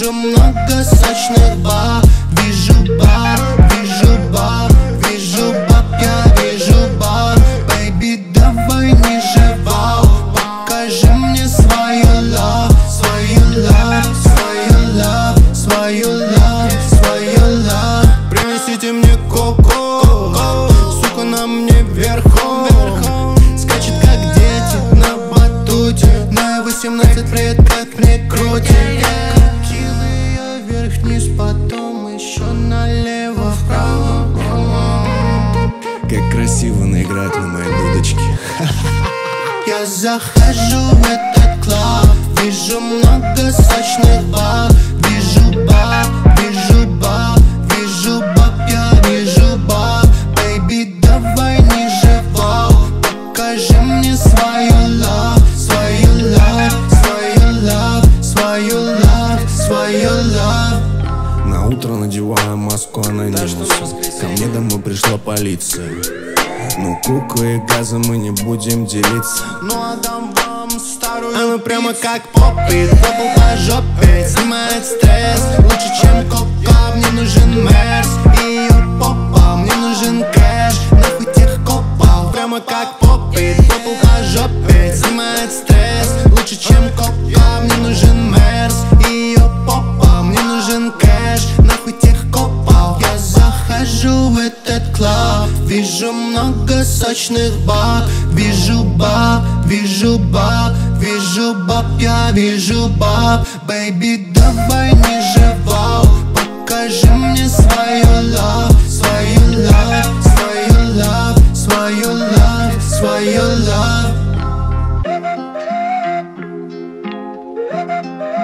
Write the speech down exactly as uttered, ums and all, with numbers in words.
Вижу много сочных баб, вижу баб, вижу баб, вижу баб, я вижу баб. Baby, давай ниже, вау, покажи мне свою love, свою love, свою love, свою love, свою love. Принесите мне коко, сука на мне верхом, скачет как дети на батуте, на восемнадцать лет как мне крутит. Крутила вверх-вниз, потом еще налево, вправо. Как красиво она играет на моей дудочке. Я захожу в этот клуб, вижу много сочных баб, вижу баб, вижу баб, вижу баб, я вижу баб. Baby, давай ниже, вау, покажи мне свою love, свою love, свою love, свою love, свою love. На утро надеваю маску анонимуса. Ко мне домой пришла полиция. Ну, куку и газа мы не будем делиться. Ну, отдам вам старую. Она прямо как поппи, топал по жопе, снимает стресс. Лучше, чем кока, мне нужен мерс. И ее попа, мне нужен кэш. Нахуй тех копов. Прямо как поппи, топал по жопе, снимает стресс. Лучше, чем кока, мне нужен мерс. И ее попа, мне нужен кэш. Нахуй тех копов. Я захожу в этот клуб, вижу много сочных баб, вижу баб, вижу баб, вижу баб, я вижу баб. Baby, давай ниже, вау, покажи мне свою love, свою love, свою love, свою love, свою love.